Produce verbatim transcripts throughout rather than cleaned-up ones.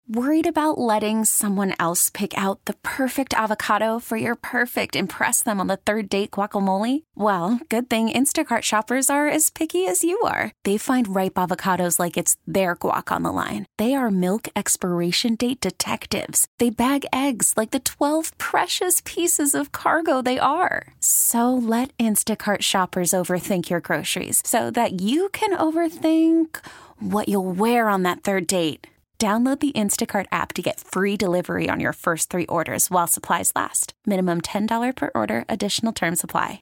Worried about letting someone else pick out the perfect avocado for your perfect impress them on the third date guacamole? Well, good thing Instacart shoppers are as picky as you are. They find ripe avocados like it's their guac on the line. They are milk expiration date detectives. They bag eggs like the twelve precious pieces of cargo they are. So let Instacart shoppers overthink your groceries so that you can overthink what you'll wear on that third date. Download the Instacart app to get free delivery on your first three orders while supplies last. Minimum ten dollars per order. Additional terms apply.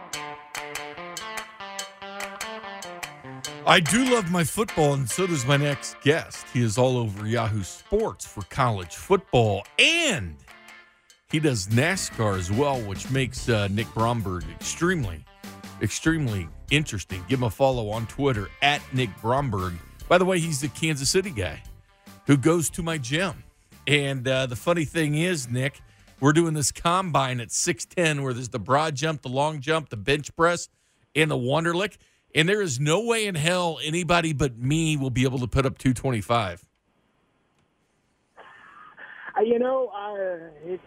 I do love my football, and so does my next guest. He is all over Yahoo Sports for college football, and he does NASCAR as well, which makes uh, Nick Bromberg extremely, extremely interesting. Give him a follow on Twitter, at Nick Bromberg. By the way, he's the Kansas City guy who goes to my gym. And uh, the funny thing is, Nick, we're doing this combine at six ten where there's the broad jump, the long jump, the bench press, and the Wonderlic. And there is no way in hell anybody but me will be able to put up two twenty-five. Uh, you know, uh, it's,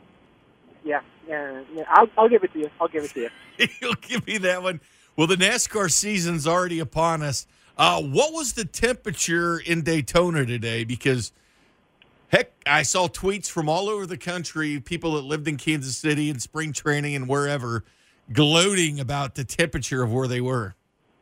yeah, yeah, yeah. I'll, I'll give it to you. I'll give it to you. You'll give me that one. Well, the NASCAR season's already upon us. Uh, what was the temperature in Daytona today? Because, heck, I saw tweets from all over the country, people that lived in Kansas City and spring training and wherever, gloating about the temperature of where they were.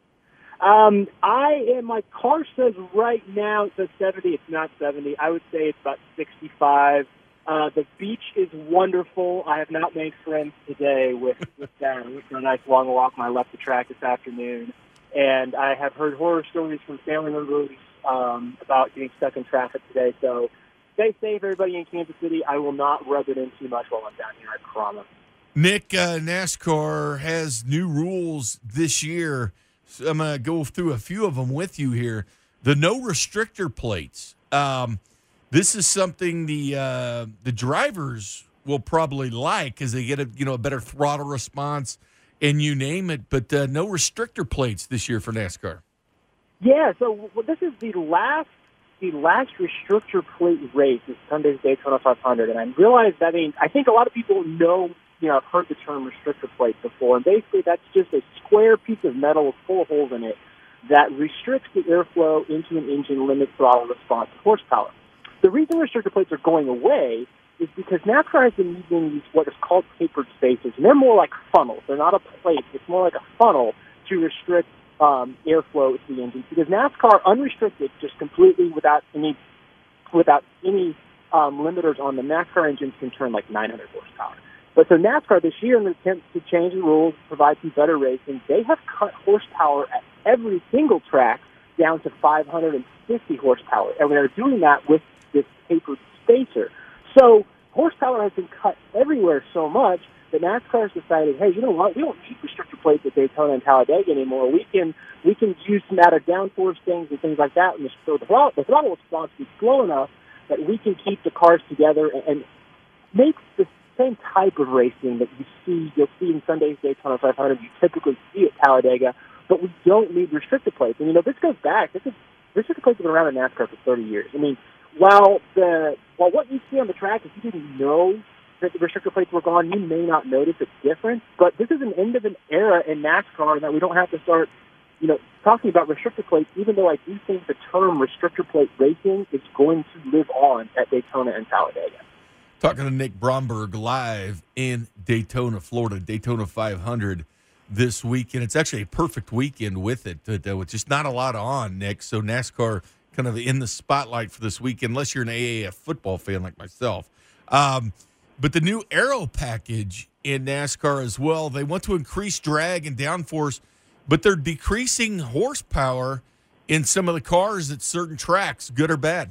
Um, I am, my car says right now it says seventy. It's not seventy. I would say it's about sixty-five. Uh, the beach is wonderful. I have not made friends today with, with that. I went for a nice long walk when I left the track this afternoon. And I have heard horror stories from family members um, about getting stuck in traffic today. So stay safe, everybody in Kansas City. I will not rub it in too much while I'm down here, I promise. Nick, uh, NASCAR has new rules this year. So I'm going to go through a few of them with you here. The no restrictor plates. Um, this is something the uh, the drivers will probably like because they get a you know a better throttle response. And you name it, but uh, no restrictor plates this year for NASCAR. Yeah, so well, this is the last the last restrictor plate race is Sunday's Daytona five hundred, and I realize that I mean I think a lot of people know you know I've heard the term restrictor plate before, and basically that's just a square piece of metal with full holes in it that restricts the airflow into an engine, limits throttle response and horsepower. The reason restrictor plates are going away is because NASCAR has been using these what is called tapered spacers, and they're more like funnels. They're not a plate. It's more like a funnel to restrict um, airflow to the engine. Because NASCAR, unrestricted, just completely without any without any um, limiters on the NASCAR engines can turn like nine hundred horsepower. But so NASCAR this year, in an attempt to change the rules, provide some better racing, they have cut horsepower at every single track down to five hundred fifty horsepower, and they're doing that with this tapered spacer. So horsepower has been cut everywhere so much that NASCAR has decided, hey, you know what? We don't need restrictor plates at Daytona and Talladega anymore. We can we can use some added downforce things and things like that, and so the throttle, the throttle response is slow enough that we can keep the cars together and, and make the same type of racing that you see you'll see in Sunday's Daytona five hundred. You typically see at Talladega, but we don't need restrictor plates. And you know, this goes back. This is restrictor plates have been around in NASCAR for thirty years. I mean. While the while what you see on the track, if you didn't know that the restrictor plates were gone, you may not notice a difference. But this is an end of an era in NASCAR that we don't have to start, you know, talking about restrictor plates. Even though I do think the term restrictor plate racing is going to live on at Daytona and Talladega. Talking to Nick Bromberg live in Daytona, Florida, Daytona five hundred this weekend. It's actually a perfect weekend with it. With just not a lot on, Nick. So NASCAR kind of in the spotlight for this week, unless you're an A A F football fan like myself. Um, but the new aero package in NASCAR as well, they want to increase drag and downforce, but they're decreasing horsepower in some of the cars at certain tracks, good or bad.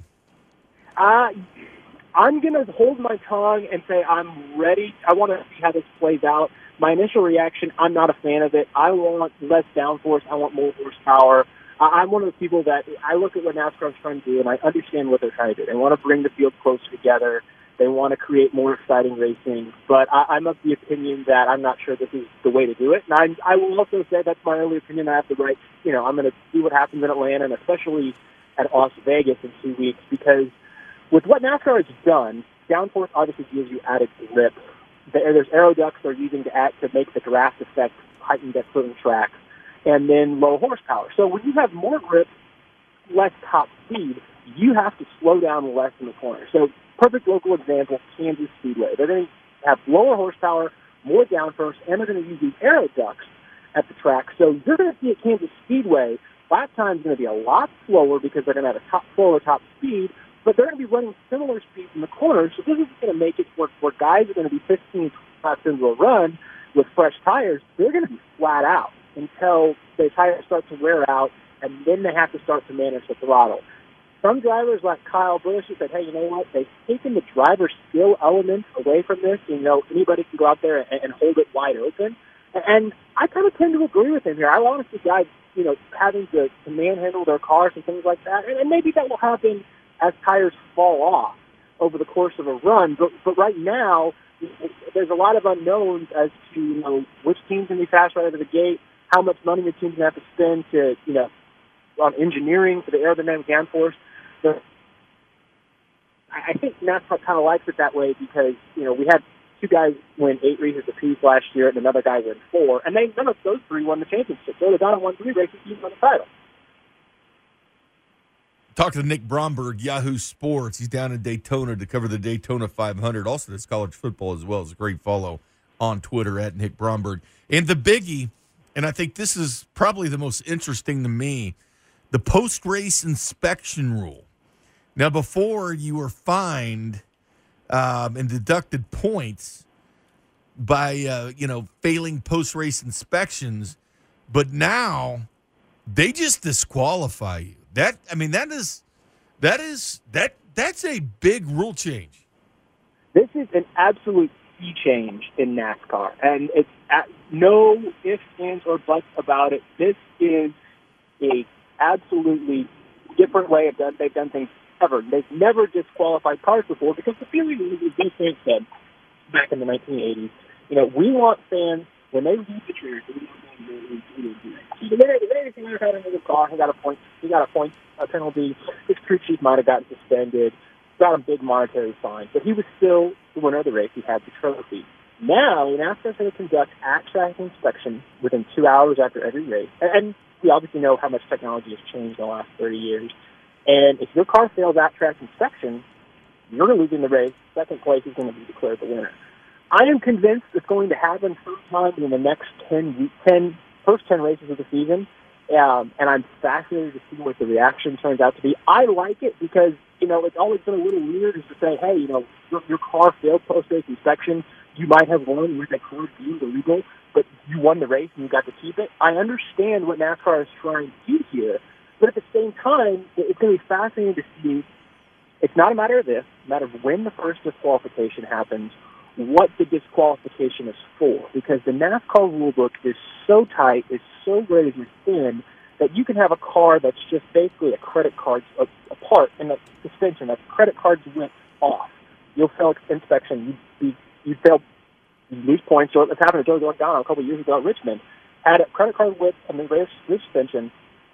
Uh, I'm going to hold my tongue and say I'm ready. I want to see how this plays out. My initial reaction, I'm not a fan of it. I want less downforce. I want more horsepower. I'm one of the people that I look at what NASCAR is trying to do, and I understand what they're trying to do. They want to bring the field closer together. They want to create more exciting racing. But I, I'm of the opinion that I'm not sure this is the way to do it. And I, I will also say that's my only opinion. I have the right, you know, I'm going to see what happens in Atlanta, and especially at Las Vegas in two weeks, because with what NASCAR has done, downforce obviously gives you added grip. There's aero ducts they're using to add to make the draft effect heightened at certain tracks, and then low horsepower. So when you have more grip, less top speed, you have to slow down less in the corner. So perfect local example, Kansas Speedway. They're going to have lower horsepower, more downforce, and they're going to use these aero ducts at the track. So you're going to see at Kansas Speedway, lap time is going to be a lot slower because they're going to have a top, slower top speed, but they're going to be running similar speeds in the corners. So this is going to make it where, where guys are going to be fifteen laps into a run with fresh tires. They're going to be flat out until the tires start to wear out, and then they have to start to manage the throttle. Some drivers like Kyle Busch have said, hey, you know what, they've taken the driver skill element away from this. You know, anybody can go out there and, and hold it wide open. And I kind of tend to agree with him here. I want to see guys, you know, having to, to manhandle their cars and things like that. And, and maybe that will happen as tires fall off over the course of a run. But, but right now, there's a lot of unknowns as to, you know, which team's going to be fast right out of the gate, how much money the team's going to have to spend to, you know, on engineering for the aerodynamic downforce. So I think NASCAR kind of likes it that way because, you know, we had two guys win eight races apiece last year and another guy win four, and they none of those three won the championship. So they won three races, even won the title. Talk to Nick Bromberg, Yahoo Sports. He's down in Daytona to cover the Daytona five hundred. Also, does college football as well. It's a great follow on Twitter at Nick Bromberg. And the biggie, and I think this is probably the most interesting to me, the post-race inspection rule. Now, before you were fined um, and deducted points by, uh, you know, failing post-race inspections, but now they just disqualify you. That, I mean, that is, that is, that, that's a big rule change. This is an absolute sea change in NASCAR, and it's at no ifs, ands, or buts about it. This is a absolutely different way of done, they've done things ever. They've never disqualified cars before because the feeling is, as Bill Sainz said back in the nineteen eighties, you know, we want fans, when they leave the track, we want fans to do it. The minute if he had another car, he got a point, he got a point, a penalty. His crew chief might have gotten suspended, got a big monetary fine, but he was still the winner of the race. He had the trophy. Now, NASCAR is going to conduct at-track inspection within two hours after every race. And we obviously know how much technology has changed in the last thirty years. And if your car fails at-track inspection, you're losing the race. Second place is going to be declared the winner. I am convinced it's going to happen sometime in the next ten, ten, first ten races of the season. Um, and I'm fascinated to see what the reaction turns out to be. I like it because, you know, it's always been a little weird is to say, hey, you know, your, your car failed post-race inspection. You might have won with that car being illegal, but you won the race and you got to keep it. I understand what NASCAR is trying to do here, but at the same time, it's going to be fascinating to see. It's not a matter of if, it's a matter of when the first disqualification happens, what the disqualification is for, because the NASCAR rulebook is so tight, is so razor thin, that you can have a car that's just basically a credit card apart in the suspension, that's credit card's width off. You'll fail inspection, you you fail, you lose points. So it's happened to Joe Giordano a couple of years ago at Richmond. Had a credit card width and then race suspension,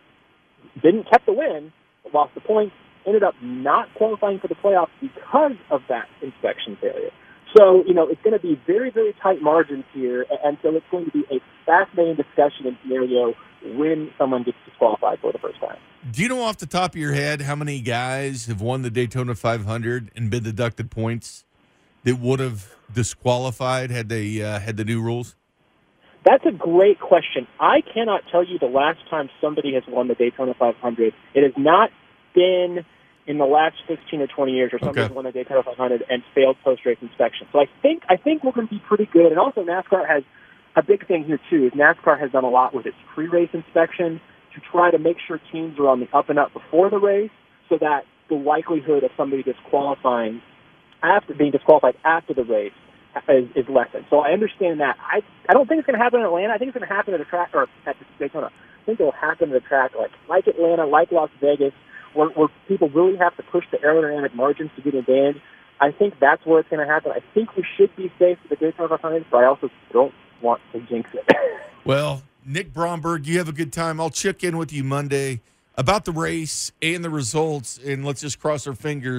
didn't kept the win, lost the points, ended up not qualifying for the playoffs because of that inspection failure. So, you know, it's going to be very, very tight margins here, and so it's going to be a fascinating discussion and scenario when someone gets disqualified for the first time. Do you know off the top of your head how many guys have won the Daytona five hundred and been deducted points that would have disqualified had they uh, had the new rules? That's a great question. I cannot tell you the last time somebody has won the Daytona five hundred. It has not been in the last fifteen or twenty years, or somebody okay. has won the Daytona five hundred and failed post-race inspection. So I think I think we're going to be pretty good. And also NASCAR has a big thing here, too, is NASCAR has done a lot with its pre-race inspection to try to make sure teams are on the up and up before the race so that the likelihood of somebody disqualifying after being disqualified after the race is, is lessened. So I understand that. I I don't think it's going to happen in Atlanta. I think it's going to happen at a track, or at Daytona. I think it will happen at a track like, like Atlanta, like Las Vegas, where, where people really have to push the aerodynamic margins to get advantage. I think that's where it's going to happen. I think we should be safe with the Daytona five hundred, but I also don't want to jinx it. Well, Nick Bromberg, you have a good time. I'll check in with you Monday about the race and the results, and let's just cross our fingers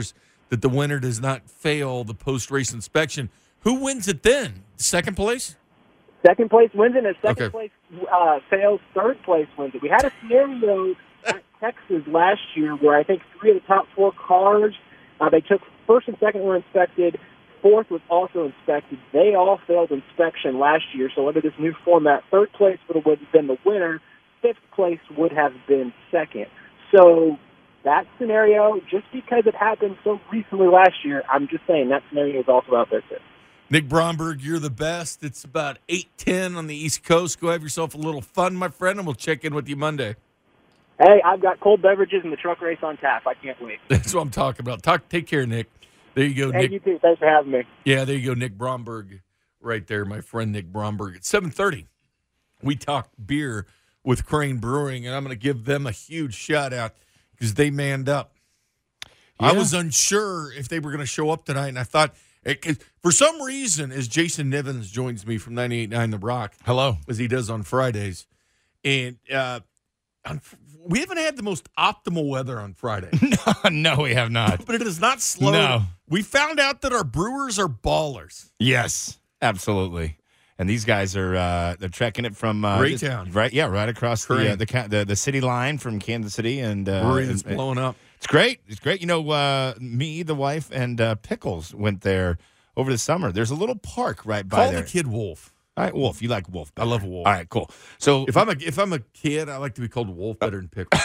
that the winner does not fail the post-race inspection. Who wins it then? Second place? Second place wins it, and second Okay. place uh, fails, third place wins it. We had a scenario at Texas last year where I think three of the top four cars, uh, they took first and second were inspected, fourth was also inspected. They all failed inspection last year, so under this new format, third place would have been the winner, fifth place would have been second. So that scenario, just because it happened so recently last year, I'm just saying that scenario is also out there too. Nick Bromberg, you're the best. It's about eight ten on the East Coast. Go have yourself a little fun, my friend, and we'll check in with you Monday. Hey, I've got cold beverages and the truck race on tap. I can't wait. That's what I'm talking about. Talk. Take care, Nick. There you go, Hey, Nick. you too. Thanks for having me. Yeah, there you go, Nick Bromberg right there, my friend Nick Bromberg. At seven thirty, we talked beer with Crane Brewing, and I'm going to give them a huge shout-out because they manned up. Yeah. I was unsure if they were going to show up tonight, and I thought, it, for some reason, as Jason Nivens joins me from ninety-eight point nine The Rock, Hello. as he does on Fridays, and uh, on, we haven't had the most optimal weather on Friday. no, no, we have not. But it is not slow. No. We found out that our brewers are ballers. Yes, absolutely. And these guys are uh, they're trekking it from uh, Raytown. right? Yeah, right across the, uh, Crane. the ca- the the city line from Kansas City, and uh, Brewery that's and- blowing up. It's great. It's great. You know, uh, me, the wife, and uh, Pickles went there over the summer. There's a little park right by Call there. the kid Wolf. All right, Wolf. You like Wolf? I love Wolf. All right, cool. So If I'm a if I'm a kid, I like to be called Wolf better than Pickle.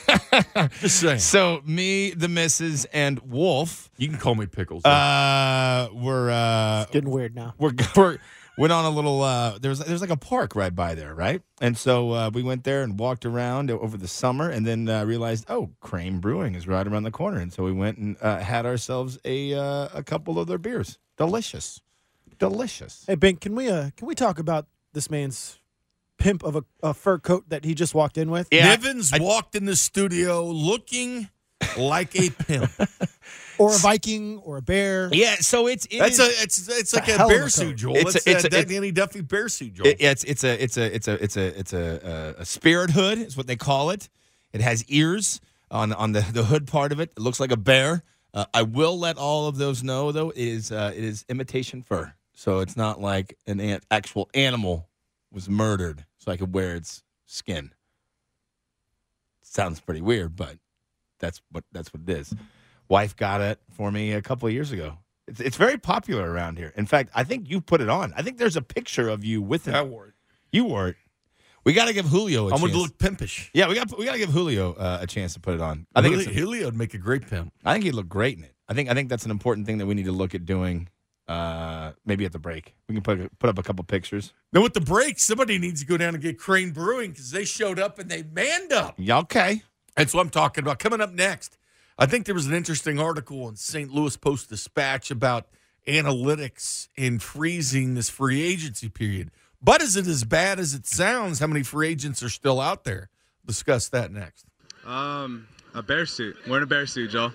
Just saying. so me, the missus, and Wolf, You can call me Pickles. though. uh, were uh, Getting weird now. we're, we're went on a little. Uh, there's there's like a park right by there, right? And so uh, we went there and walked around over the summer, and then uh, realized, oh, Crane Brewing is right around the corner, and so we went and uh, had ourselves a uh, a couple of their beers. Delicious, delicious. Hey, Ben, can we uh can we talk about this man's pimp of a, a fur coat that he just walked in with? Yeah, Nivens walked in the studio looking like a pimp. Or a Viking or a bear? Yeah, so it's it That's is- a it's it's like a a, hell of a bear coat. suit, Joel. It's It's, a- it's a, a- that it's- Danny Duffy bear suit, Joel. It, it's it's a it's a it's a it's a it's a, a a spirit hood is what they call it. It has ears on on the, the hood part of it. It looks like a bear. Uh, I will let all of those know though. It is uh, it is imitation fur, so it's not like an an actual animal was murdered, so I could wear its skin. Sounds pretty weird, but that's what that's what it is. Wife got it for me a couple of years ago. It's it's very popular around here. In fact, I think you put it on. I think there's a picture of you with it. I wore it. You wore it. We got to give Julio a I'm chance. going to look pimpish. Yeah, we got we got to give Julio uh, a chance to put it on. I think Julio, it's a, Julio would make a great pimp. I think he'd look great in it. I think I think that's an important thing that we need to look at doing. Uh, maybe at the break, we can put put up a couple pictures. Now, with the break, somebody needs to go down and get Crane Brewing because they showed up and they manned up. Yeah, okay. That's what I'm talking about. Coming up next, I think there was an interesting article in Saint Louis Post-Dispatch about analytics in freezing this free agency period. But is it as bad as it sounds? How many free agents are still out there? Discuss that next. Um, a bear suit. Wearing a bear suit, Joe.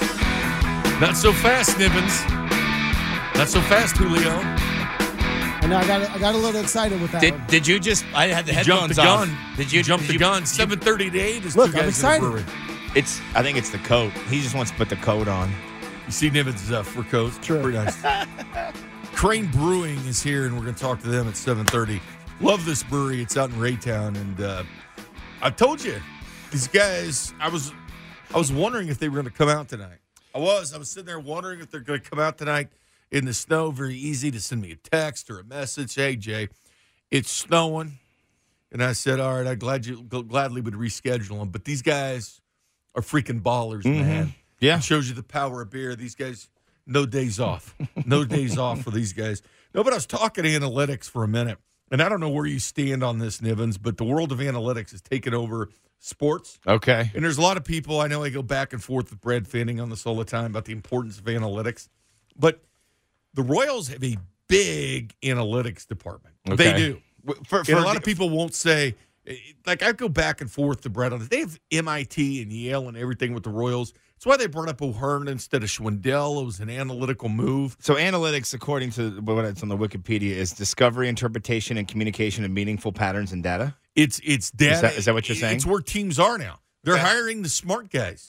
Not so fast, Nivens. Not so fast, Julio. I know I got I got a little excited with that Did one. did you just? I had the You jumped headphones the gun. off. Did you jump did the you- gun? did you- seven thirty to eight is Look, two I'm guys excited. in the brewery. It's. I think it's the coat. He just wants to put the coat on. You see Nivens' uh, fur coat? True. Pretty nice. Crane Brewing is here, and we're going to talk to them at seven thirty. Love this brewery. It's out in Raytown, and uh, I told you, these guys, I was I was wondering if they were going to come out tonight. I was. I was sitting there wondering if they're going to come out tonight in the snow. Very easy to send me a text or a message. Hey, Jay, it's snowing. And I said, all right, I glad you gladly would reschedule them. But these guys are freaking ballers, man. Yeah. It shows you the power of beer. These guys, no days off. No days off for these guys. No, but I was talking analytics for a minute. And I don't know where you stand on this, Nivens, but the world of analytics has taken over sports. Okay. And there's a lot of people, I know I go back and forth with Brad Fanning on this all the time about the importance of analytics. But the Royals have a big analytics department. Okay. They do. For, And a lot of people won't say, like I go back and forth to Brad on this. They have M I T and Yale and everything with the Royals. That's why they brought up O'Hearn instead of Schwindel. It was an analytical move. So analytics, according to what it's on the Wikipedia, is discovery, interpretation, and communication of meaningful patterns and data. It's it's data. Is that- is that what you're saying? It's where teams are now. They're Okay. hiring the smart guys.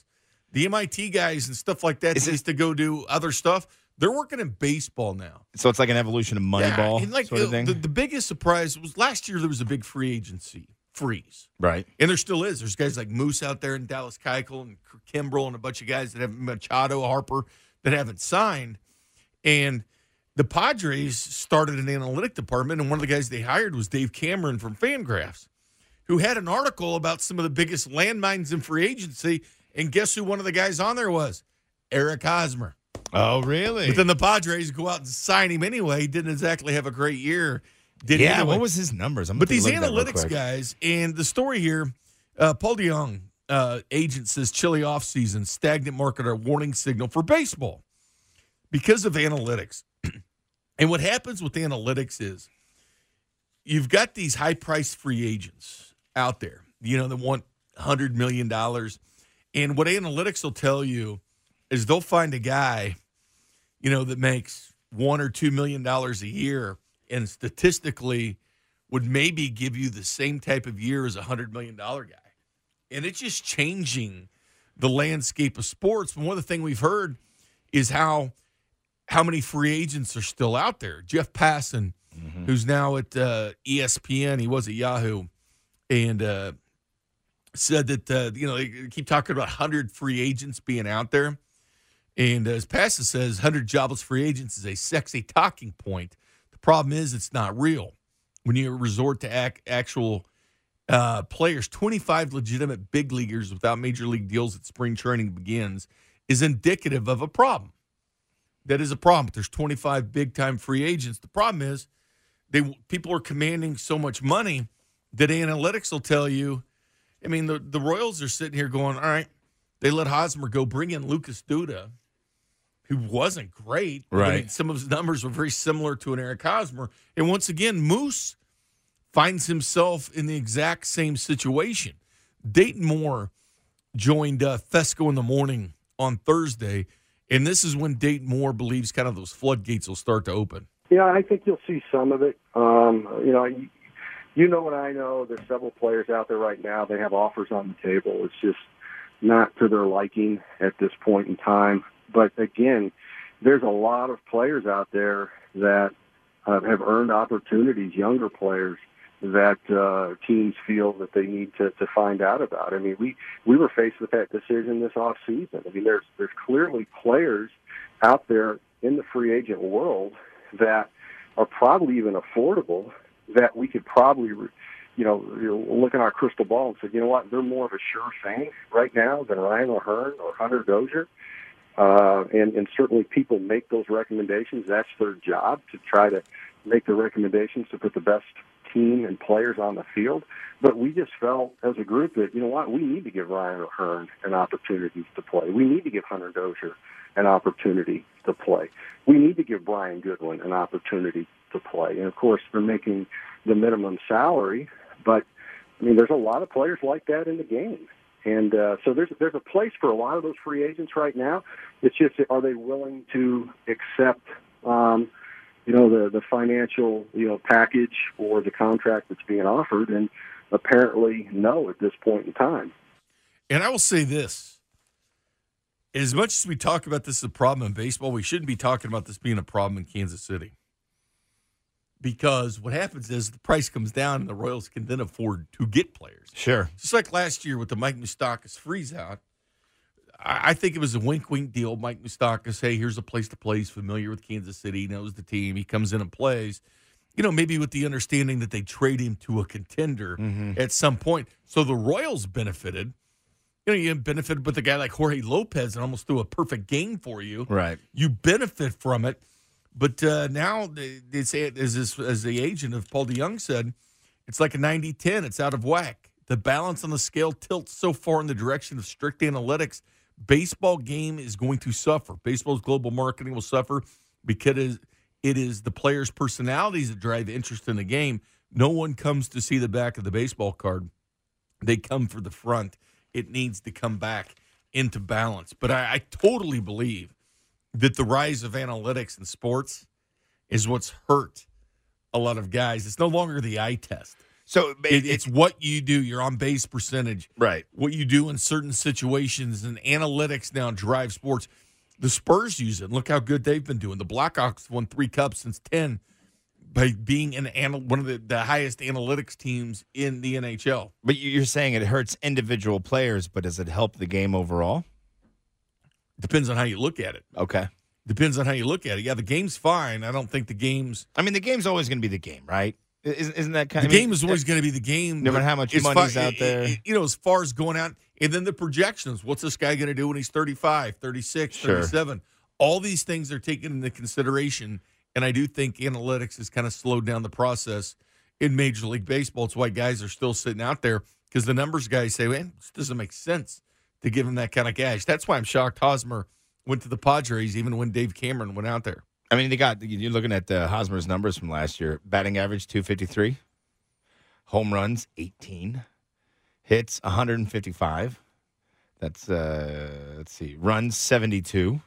The M I T guys and stuff like that Is that it- used to go do other stuff, they're working in baseball now. So it's like an evolution of Moneyball Yeah, and like sort of uh, thing? The, the biggest surprise was last year there was a big free agency freeze. Right. And there still is. There's guys like Moose out there and Dallas Keuchel and Kimbrel and a bunch of guys that have Machado, Harper that haven't signed. And the Padres started an analytic department, and one of the guys they hired was Dave Cameron from Fangraphs, who had an article about some of the biggest landmines in free agency. And guess who one of the guys on there was? Eric Hosmer. Oh, really? But then the Padres go out and sign him anyway. He didn't exactly have a great year. Did yeah, anyway. what was his numbers? I'm But gonna these take a look at that real analytics quick. guys, and the story here, uh, Paul DeYoung, uh, agent, says chilly offseason, stagnant market, a warning signal for baseball because of analytics. And what happens with analytics is you've got these high-priced free agents out there, you know, that want one hundred million dollars. And what analytics will tell you is they'll find a guy, you know, that makes one or two million dollars a year and statistically would maybe give you the same type of year as a hundred million dollar guy. And it's just changing the landscape of sports. And one of the things we've heard is how how many free agents are still out there. Jeff Passan, mm-hmm. who's now at uh, E S P N, he was at Yahoo, and uh, said that, uh, you know, they keep talking about one hundred free agents being out there. And as Passan says, one hundred jobless free agents is a sexy talking point. The problem is it's not real. When you resort to ac- actual uh, players, twenty-five legitimate big leaguers without major league deals at spring training begins is indicative of a problem. That is a problem. There's twenty-five big-time free agents. The problem is they people are commanding so much money that analytics will tell you. I mean, the, the Royals are sitting here going, all right, they let Hosmer go, bring in Lucas Duda, who wasn't great. Right. I mean, some of his numbers were very similar to an Eric Hosmer. And once again, Moose finds himself in the exact same situation. Dayton Moore joined uh, Fesco in the Morning on Thursday, and this is when Dayton Moore believes kind of those floodgates will start to open. Yeah, I think you'll see some of it. Um, you know, you, you know what I know. There's several players out there right now. They have offers on the table. It's just not to their liking at this point in time. But again, there's a lot of players out there that uh, have earned opportunities, younger players, that uh, teams feel that they need to, to find out about. I mean, we, we were faced with that decision this off season. I mean, there's there's clearly players out there in the free agent world that are probably even affordable that we could probably, you know, look in our crystal ball and say, you know what, they're more of a sure thing right now than Ryan O'Hearn or Hunter Dozier. Uh, and, and certainly people make those recommendations. That's their job, to try to make the recommendations to put the best team and players on the field. But we just felt as a group that, you know what, we need to give Ryan O'Hearn an opportunity to play. We need to give Hunter Dozier an opportunity to play. We need to give Brian Goodwin an opportunity to play. And, of course, they're making the minimum salary. But, I mean, there's a lot of players like that in the game. And uh, so there's there's a place for a lot of those free agents right now. It's just, are they willing to accept, um, you know, the, the financial, you know, package or the contract that's being offered? And apparently no at this point in time. And I will say this. As much as we talk about this as a problem in baseball, we shouldn't be talking about this being a problem in Kansas City. Because what happens is the price comes down and the Royals can then afford to get players. Sure. Just like last year with the Mike Moustakas freeze out. I, I think it was a wink-wink deal. Mike Moustakas, hey, here's a place to play. He's familiar with Kansas City. He knows the team. He comes in and plays. You know, maybe with the understanding that they trade him to a contender mm-hmm. at some point. So the Royals benefited. You know, you benefited with a guy like Jorge Lopez and almost threw a perfect game for you. Right. You benefit from it. But uh, now they, they say it as, this, as the agent of Paul DeYoung said, it's like a ninety ten. It's out of whack. The balance on the scale tilts so far in the direction of strict analytics. Baseball game is going to suffer. Baseball's global marketing will suffer because it is the players' personalities that drive interest in the game. No one comes to see the back of the baseball card. They come for the front. It needs to come back into balance. But I, I totally believe that the rise of analytics in sports is what's hurt a lot of guys. It's no longer the eye test. So It, it's what you do, your on base percentage, right. what you do in certain situations, and analytics now drive sports. The Spurs use it. Look how good they've been doing. The Blackhawks won three cups since ten by being an anal- one of the, the highest analytics teams in the N H L. But you're saying it hurts individual players, but does it help the game overall? Depends on how you look at it. Okay. Depends on how you look at it. Yeah, the game's fine. I don't think the game's I mean, the game's always going to be the game, right? Isn't, isn't that kind the of... I mean, game is always going to be the game. no matter but how much as money's far- out there. You know, as far as going out, and then the projections. What's this guy going to do when he's thirty-five, thirty-six, Sure. thirty-seven? All these things are taken into consideration, and I do think analytics has kind of slowed down the process in Major League Baseball. It's why guys are still sitting out there, because the numbers guys say, man, this doesn't make sense to give him that kind of cash. That's why I'm shocked Hosmer went to the Padres even when Dave Cameron went out there. I mean, they got, you're looking at uh, Hosmer's numbers from last year. Batting average, two fifty-three. Home runs, eighteen. Hits, one fifty-five. That's, uh, let's see, runs, seventy-two.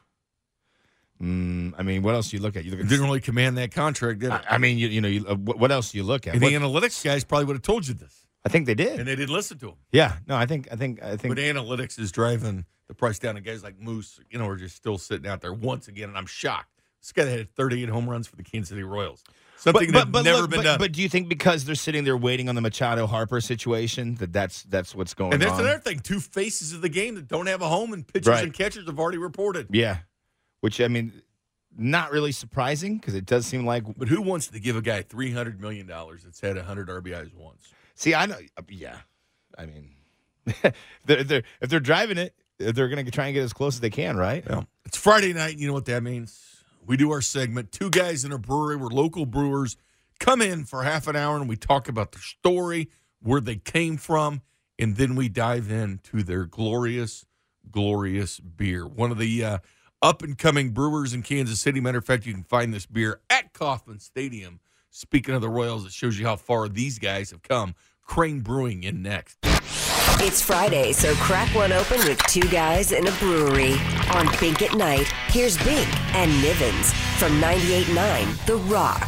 Mm, I mean, what else do you look at? You look at Didn't really command that contract, did it? I, I mean, you, you know, you, uh, what what else do you look at? And What- the analytics guys probably would have told you this, I think they did. and they didn't listen to him. Yeah, no, I think, I think, I think. But analytics is driving the price down, and guys like Moose, you know, are just still sitting out there once again, and I'm shocked. This guy had thirty-eight home runs for the Kansas City Royals. Something that's never look, been but, done. But do you think because they're sitting there waiting on the Machado Harper situation that that's that's what's going and that's on? another thing. Two faces of the game that don't have a home, and pitchers Right. and catchers have already reported. Yeah, which I mean, not really surprising because it does seem like. But who wants to give a guy three hundred million dollars that's had one hundred R B Is once? See, I know. Yeah, I mean, they're, they're, if they're driving it, they're going to try and get as close as they can, right? Well, it's Friday night. You know what that means. We do our segment. Two guys in a brewery. We're local brewers. Come in for half an hour, and we talk about their story, where they came from, and then we dive into their glorious, glorious beer. One of the uh, up-and-coming brewers in Kansas City. Matter of fact, you can find this beer at Kauffman Stadium. Speaking of the Royals, it shows you how far these guys have come. Crane Brewing in next. It's Friday, so crack one open with two guys in a brewery. On Bink at Night, here's Bink and Nivens from ninety-eight point nine The Rock.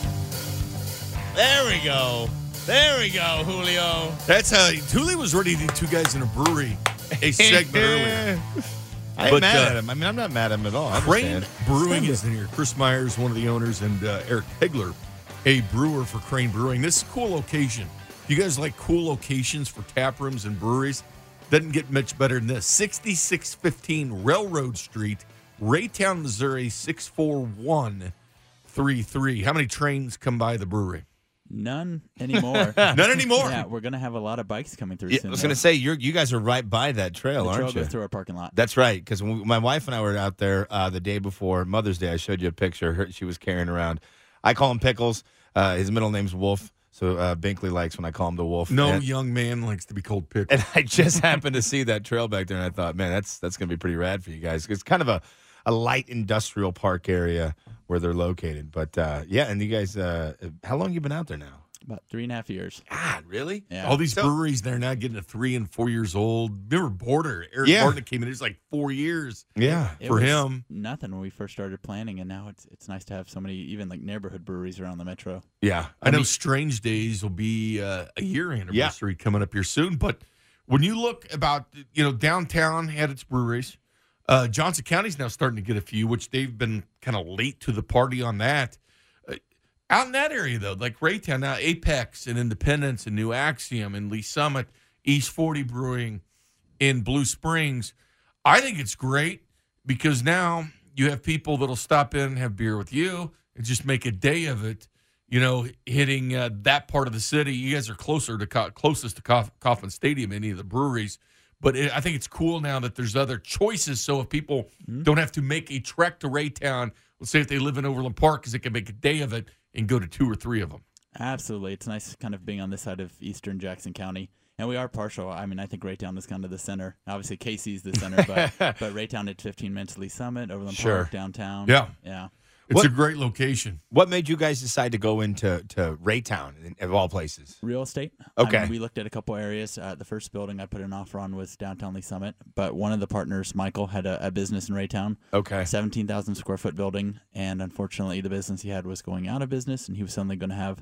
There we go. There we go, Julio. That's how Thule was ready to do two guys in a brewery, a segment earlier. I ain't But, mad uh, at him. I mean, I'm not mad at him at all. I Crane understand. Brewing is in here. Chris Myers, one of the owners, and uh, Eric Hegler, a brewer for Crane Brewing. This is a cool location. You guys like cool locations for tap rooms and breweries? Doesn't get much better than this. sixty-six fifteen Railroad Street, Raytown, Missouri, six four one three three. How many trains come by the brewery? None anymore. None anymore. Yeah, we're gonna have a lot of bikes coming through Yeah, soon. I was going to say, you're, you guys are right by that trail, the trail aren't you? goes through our parking lot. That's right, because my wife and I were out there uh, the day before Mother's Day. I showed you a picture. Her, she was carrying around. I call him Pickles. Uh, his middle name's Wolf, so uh, Binkley likes when I call him the Wolf. No and, young man likes to be called pickle. and I just happened to see that trail back there, and I thought, man, that's that's going to be pretty rad for you guys. It's kind of a, a light industrial park area where they're located. But, uh, yeah, and you guys, uh, how long you been out there now? About three and a half years. God, really? Yeah. All these So- breweries, they're now getting to three and four years old. Remember Border? Eric Yeah. Martin came in. It was like four years Yeah. It for was him. Nothing when we first started planning, and now it's it's nice to have so many even like neighborhood breweries around the metro. Yeah. I know mean, Strange Days will be uh, a year anniversary coming up here soon. But when you look about, you know, downtown had its breweries. Uh, Johnson County's now starting to get a few, which they've been kind of late to the party on that. Uh, out in that area, though, like Raytown, now Apex and Independence and New Axiom and Lee Summit, East forty Brewing in Blue Springs. I think it's great because now you have people that'll stop in and have beer with you and just make a day of it. You know, hitting uh, that part of the city. You guys are closer to Co- closest to Coff- Kauffman Stadium, any of the breweries. But it, I think it's cool now that there's other choices. So if people mm-hmm. don't have to make a trek to Raytown, let's say if they live in Overland Park, because they can make a day of it and go to two or three of them. Absolutely. It's nice kind of being on this side of eastern Jackson County. And we are partial. I mean, I think Raytown is kind of the center. Obviously, K C's the center, but but Raytown at fifteen minutes, Lee Summit, Overland Sure. Park, downtown. Yeah. Yeah. It's What- a great location. What made you guys decide to go into to Raytown, of all places? Real estate. Okay. I mean, we looked at a couple areas. Uh, the first building I put an offer on was downtown Lee Summit, but one of the partners, Michael, had a, a business in Raytown. Okay. seventeen thousand square foot building, and unfortunately, the business he had was going out of business, and he was suddenly going to have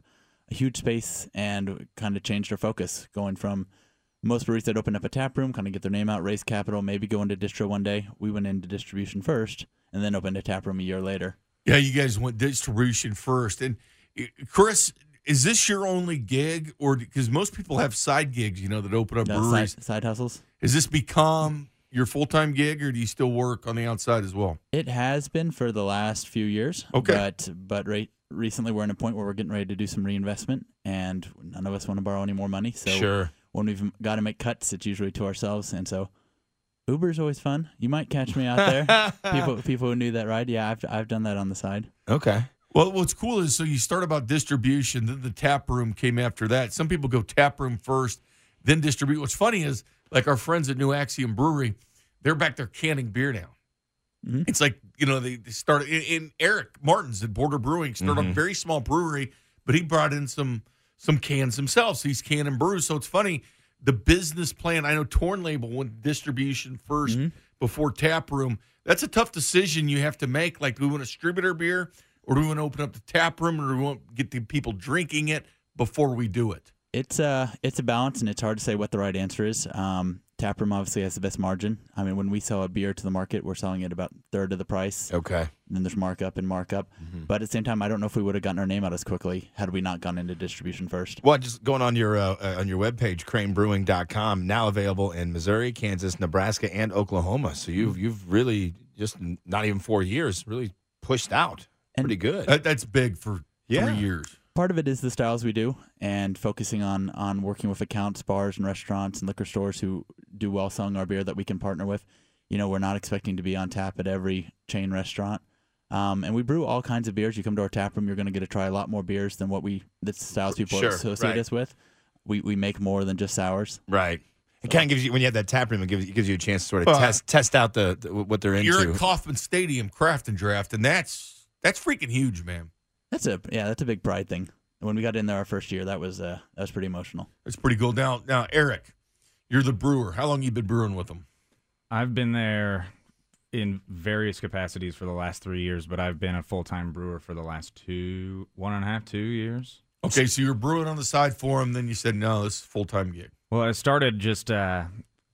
a huge space and kind of changed our focus, going from most breweries that open up a tap room, kind of get their name out, raise capital, maybe go into distro one day. We went into distribution first and then opened a tap room a year later. Yeah, you guys went distribution first. And Chris, is this your only gig, or because most people have side gigs, you know, that open up No, breweries? Side, side hustles. Has this become your full-time gig, or do you still work on the outside as well? It has been for the last few years. Okay. But but right, recently we're in a point where we're getting ready to do some reinvestment, and none of us want to borrow any more money. So Sure. when we've got to make cuts, it's usually to ourselves. And so Uber's always fun. You might catch me out there. people people who knew that ride, yeah, I've I've done that on the side. Okay. Well, what's cool is, so you start about distribution, then the tap room came after that. Some people go tap room first, then distribute. What's funny is, like our friends at New Axiom Brewery, they're back there canning beer now. Mm-hmm. It's like, you know, they, they started, in, in Eric Martin's at Border Brewing, started Mhm. a very small brewery, but he brought in some some cans himself. So he's canning brews. So it's funny, the business plan, I know Torn Label went distribution first Mhm. before tap room. That's a tough decision you have to make. Like, do we want to distribute our beer, or do we want to open up the tap room, or do we want to get the people drinking it before we do it? It's a it's a balance, and it's hard to say what the right answer is. Um, Taproom obviously has the best margin. I mean, when we sell a beer to the market, we're selling it about a third of the price. Okay. And then there's markup and markup. Mm-hmm. But at the same time, I don't know if we would have gotten our name out as quickly had we not gone into distribution first. Well, just going on your uh, uh, on your webpage, crane brewing dot com, now available in Missouri, Kansas, Nebraska, and Oklahoma. So you've you've really just not even four years really pushed out. And Pretty good. That, that's big for Yeah. three years. Part of it is the styles we do and focusing on on working with accounts, bars, and restaurants and liquor stores who do well selling our beer that we can partner with. You know, we're not expecting to be on tap at every chain restaurant. Um, and we brew all kinds of beers. You come to our tap room, you're going to get to try a lot more beers than what we the styles people Sure, associate right. us with. We we make more than just sours. Right. It kind of gives you, when you have that tap room, it gives, it gives you a chance to sort of Well, test test out the, the what they're into. You're at Kauffman Stadium Craft and Draft, and that's that's freaking huge, man. That's a yeah, that's a big pride thing. When we got in there our first year, that was uh, that was pretty emotional. That's pretty cool. Now, now, Eric, you're the brewer. How long you been brewing with them? I've been there in various capacities for the last three years, but I've been a full-time brewer for the last two, one and a half, two years. Okay, so you were brewing on the side for them, then you said, no, this is a full-time gig. Well, it started just uh,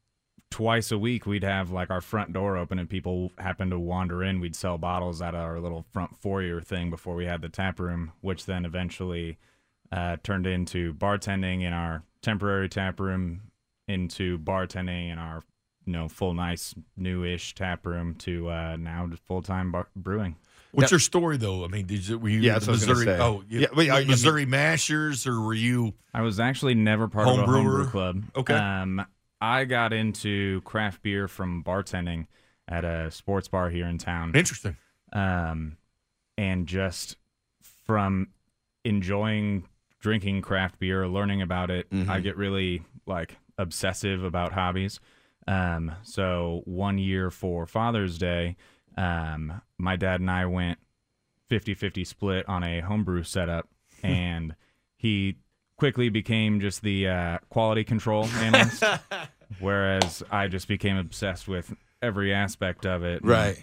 twice a week. We'd have like our front door open and people happen to wander in. We'd sell bottles at our little front foyer thing before we had the tap room, which then eventually uh, turned into bartending in our temporary tap room, into bartending in our you know full nice new-ish tap room, to uh, now just full-time bar- brewing. What's Now- your story, though? I mean, did you, were you Yeah, that's what I was gonna Missouri? say. Oh, you, Yeah, wait, are you- Missouri Mashers, or were you? I was actually never part Home of a homebrew brewer? club. Okay. Um, I got into craft beer from bartending at a sports bar here in town. Interesting. Um, and just from enjoying drinking craft beer, learning about it, Mhm. I get really like obsessive about hobbies. Um, so one year for Father's Day, um, my dad and I went fifty-fifty split on a homebrew setup, and he quickly became just the uh, quality control analyst, whereas I just became obsessed with every aspect of it. Right.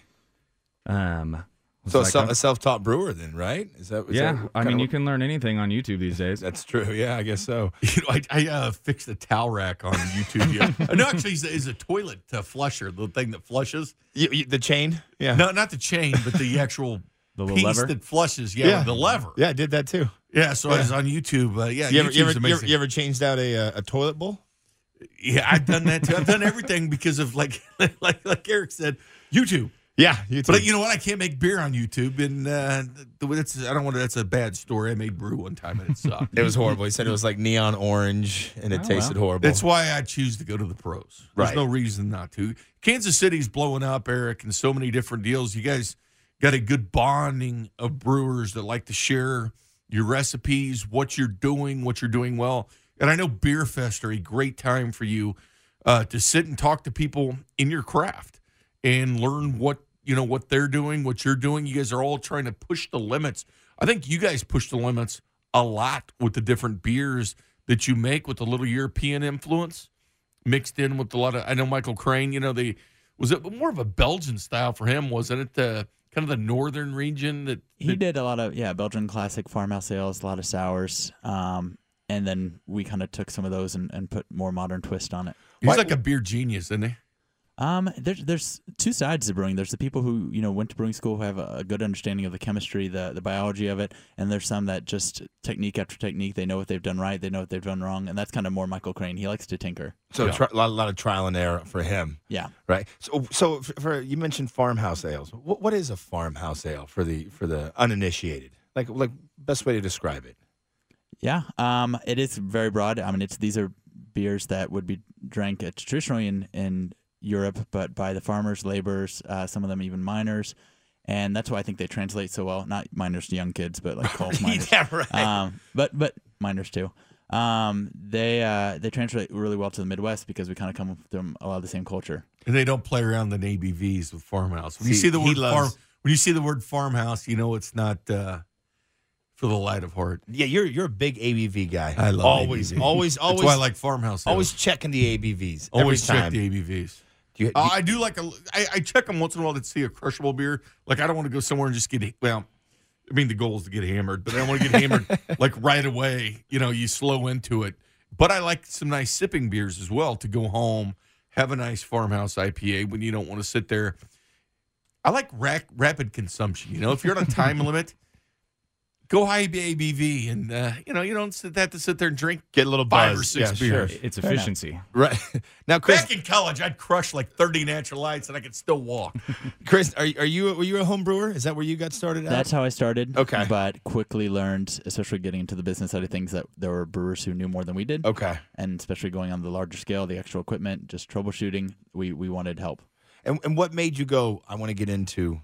Um, was So like, a, self, I'm- a self-taught brewer then, right? Is that is yeah, that I kinda mean, what- you can learn anything on YouTube these days. That's true. Yeah, I guess so. You know, I, I uh, fixed a towel rack on YouTube. Yeah. No, actually, it's a, it's a toilet uh, flusher, the thing that flushes. You, you, the chain? Yeah. No, not the chain, but the actual The little piece lever? that flushes. Yeah, Yeah. the lever. Yeah, I did that too. Yeah, so I was on YouTube. Uh, yeah, You ever, YouTube's you, ever, you, amazing. ever, you ever changed out a uh, a toilet bowl? Yeah, I've done that too. I've done everything because of like like like Eric said, YouTube. Yeah, you But you know what? I can't make beer on YouTube, and uh, that's I don't want to. That's a bad story. I made brew one time and it sucked. It was horrible. He said it was like neon orange and it Oh, tasted well. horrible. That's why I choose to go to the pros. There's Right. no reason not to. Kansas City's blowing up, Eric, and so many different deals. You guys got a good bonding of brewers that like to share your recipes, what you're doing, what you're doing well. And I know Beer Fest are a great time for you uh, to sit and talk to people in your craft and learn what you know what they're doing, what you're doing. You guys are all trying to push the limits. I think you guys push the limits a lot with the different beers that you make with a little European influence mixed in with a lot of. I know Michael Crane. You know, they was it more of a Belgian style for him, wasn't it? Because kind of the northern region that, that he did a lot of yeah Belgian classic farmhouse ales, a lot of sours, um, and then we kind of took some of those and, and put more modern twist on it. He's Why- like a beer genius, isn't he? Um, there's there's two sides to brewing. There's the people who you know went to brewing school who have a, a good understanding of the chemistry, the the biology of it, and there's some that just technique after technique. They know what they've done right, they know what they've done wrong, and that's kind of more Michael Crane. He likes to tinker. So Yeah. tri- a, lot, a lot of trial and error for him, Yeah. right? So, so for, for you mentioned farmhouse ales. What, what is a farmhouse ale for the for the uninitiated? Like, like best way to describe it. Yeah, um, it is very broad. I mean, it's these are beers that would be drank uh, traditionally in, in Europe, but by the farmers, laborers, uh, some of them even miners, and that's why I think they translate so well. Not miners to young kids, but like coal miners. Yeah, right. Um, but but miners too. Um, they uh, they translate really well to the Midwest because we kind of come from a lot of the same culture. And they don't play around in A B Vs with farmhouse. When you See, see the he word loves- farm, when you see the word farmhouse, you know it's not uh, for the light of heart. Yeah, you're you're a big A B V guy. I love always, A B V. always, always. That's why I like farmhouse. always ales. checking the A B Vs. always every check time. the A B Vs. Do you, do Uh, you- I do like a. I, I check them once in a while to see a crushable beer. Like I don't want to go somewhere and just get. Well, I mean the goal is to get hammered, but I don't want to get hammered like right away. You know, you slow into it. But I like some nice sipping beers as well to go home, have a nice farmhouse I P A when you don't want to sit there. I like rac- rapid consumption. You know, if you're on a time limit, go high A B V, and uh, you know you don't sit, have to sit there and drink get a little five buzz. or six Yeah, beers. sure. It's Fair enough. efficiency. Right now, Chris. Back in college, I'd crush like thirty natural lights, and I could still walk. Chris, are are you were you a home brewer? Is that where you got started? Out? That's how I started. Okay. But quickly learned, especially getting into the business side of things, that there were brewers who knew more than we did. okay. And especially going on the larger scale, the actual equipment, just troubleshooting, we, we wanted help. And and what made you go? I want to get into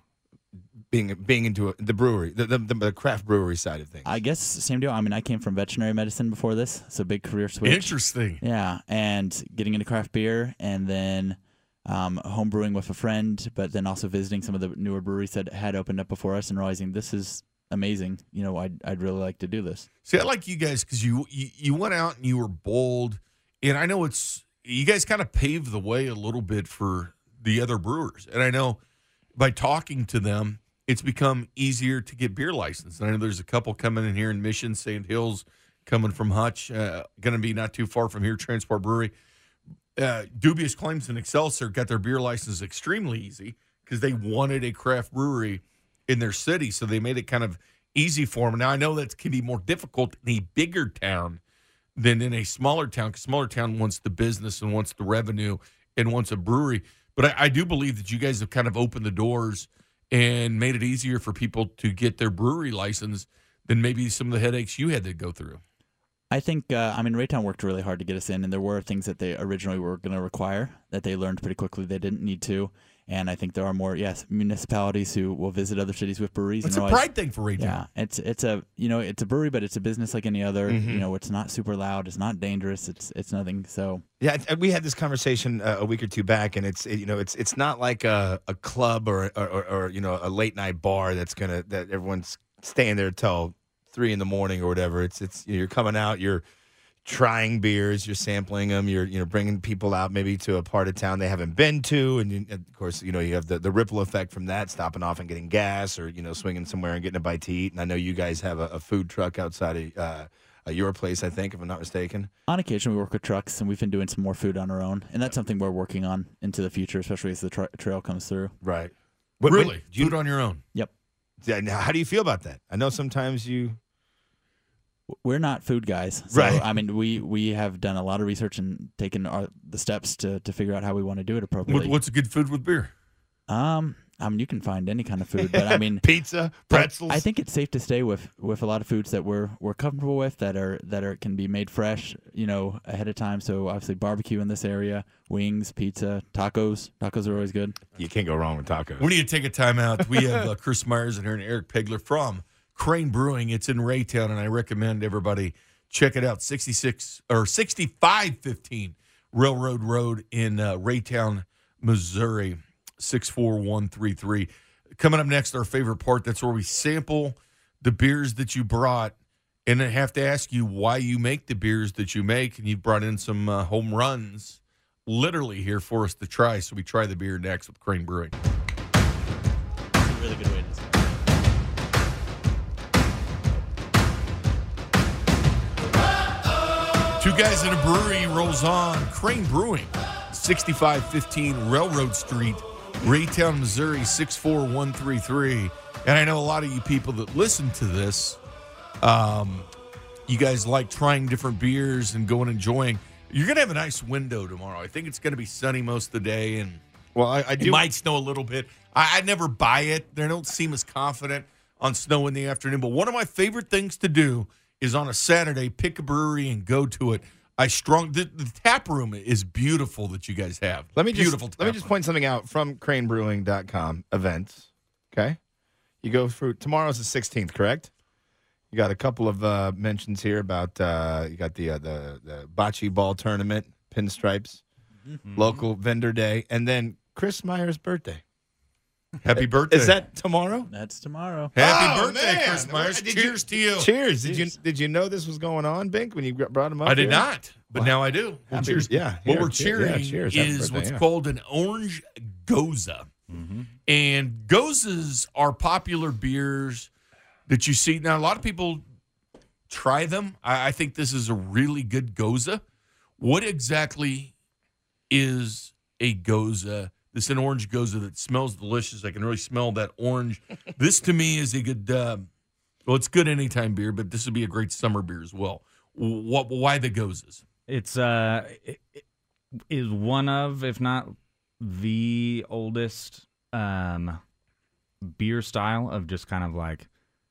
being being into a, the brewery, the, the the craft brewery side of things. I guess same deal. I mean, I came from veterinary medicine before this, so big career switch. Interesting. Yeah, and getting into craft beer, and then um, home brewing with a friend, but then also visiting some of the newer breweries that had opened up before us, and realizing this is amazing. You know, I'd I'd really like to do this. See, I like you guys because you, you you went out and you were bold, and I know it's you guys kind of paved the way a little bit for the other brewers, and I know by talking to them, it's become easier to get beer licensed. And I know there's a couple coming in here in Mission, Saint Hills, coming from Hutch, uh, going to be not too far from here, Transport Brewery. Uh, Dubious Claims and Excelsior got their beer license extremely easy because they wanted a craft brewery in their city, so they made it kind of easy for them. Now, I know that can be more difficult in a bigger town than in a smaller town because smaller town wants the business and wants the revenue and wants a brewery. But I, I do believe that you guys have kind of opened the doors and made it easier for people to get their brewery license than maybe some of the headaches you had to go through. I think, uh, I mean, Raytown worked really hard to get us in, and there were things that they originally were going to require that they learned pretty quickly they didn't need to. And I think there are more, yes, municipalities who will visit other cities with breweries. It's and a realize, pride thing for Raytown. Yeah, it's it's a you know it's a brewery, but it's a business like any other. Mhm. You know, it's not super loud, it's not dangerous, it's it's nothing. So Yeah, I- we had this conversation uh, a week or two back, and it's it, you know it's it's not like a, a club or, or, or or you know a late night bar that's gonna that everyone's staying there till three in the morning or whatever. It's it's you're coming out, you're trying beers, you're sampling them, you're you know bringing people out maybe to a part of town they haven't been to, and you, of course you know you have the, the ripple effect from that, stopping off and getting gas, or you know swinging somewhere and getting a bite to eat. And I know you guys have a, a food truck outside of uh, uh, your place, I think, if I'm not mistaken. on occasion we work with trucks, and we've been doing some more food on our own, and that's something we're working on into the future, especially as the tra- trail comes through. Right. Really? do you- Food on your own? Yep. Yeah, now, how do you feel about that? I know sometimes you. We're not food guys, so, Right. I mean, we we have done a lot of research and taken our, the steps to to figure out how we want to do it What, appropriately. what's a good food with beer? Um, I mean, you can find any kind of food, but I mean, Pizza, pretzels. I think it's safe to stay with, with a lot of foods that we're we're comfortable with, that are that are can be made fresh, you know, ahead of time. So obviously barbecue in this area, wings, pizza, tacos. Tacos are always good. You can't go wrong with tacos. We need to take a time out. We have uh, Chris Myers and here and Eric Pegler from Crane Brewing. It's in Raytown, and I recommend everybody check it out. sixty-six or sixty-five fifteen Railroad Road in uh, Raytown, Missouri. six four one three three. Coming up next, our favorite part. That's where we sample the beers that you brought, and I have to ask you why you make the beers that you make. And you've brought in some uh, home runs, literally here for us to try. So we try the beer next with Crane Brewing. really good way to describe it. Two Guys in a Brewery rolls on. Crane Brewing, sixty-five fifteen Railroad Street, Raytown, Missouri, six four one three three. And I know a lot of you people that listen to this, um, you guys like trying different beers and going enjoying. You're going to have a nice window tomorrow. I think it's going to be sunny most of the day, and well, I, I do. It might snow a little bit. I, I never buy it. They don't seem as confident on snow in the afternoon. But one of my favorite things to do is on a Saturday, pick a brewery and go to it. I strong the, the tap room is beautiful that you guys have. Let me beautiful. just let me just point something out from crane brewing dot com events. Okay, you go through tomorrow's the sixteenth, correct? You got a couple of uh, mentions here about uh, you got the uh, the the bocce ball tournament, pinstripes, mm-hmm. local vendor day, and then Chris Meyer's birthday. Happy birthday! Is that tomorrow? That's tomorrow. Happy oh, birthday, man. Chris Myers! Did Cheers you, to you. Cheers! Did Cheers. you did you know this was going on, Bink, when you brought him up? I did here? not, but wow. Now I do. Well, cheers! Yeah. What here, we're cheer, cheering yeah, cheers. Happy is birthday, what's yeah. called an orange goza, mm-hmm. and gozas are popular beers that you see now. A lot of people try them. I, I think this is a really good goza. What exactly is a goza? This is an orange goza that smells delicious. I can really smell that orange. This, to me, is a good, uh, well, it's good anytime beer, but this would be a great summer beer as well. What? Why the gozas? It's uh, it, it is one of, if not the oldest um, beer style of just kind of like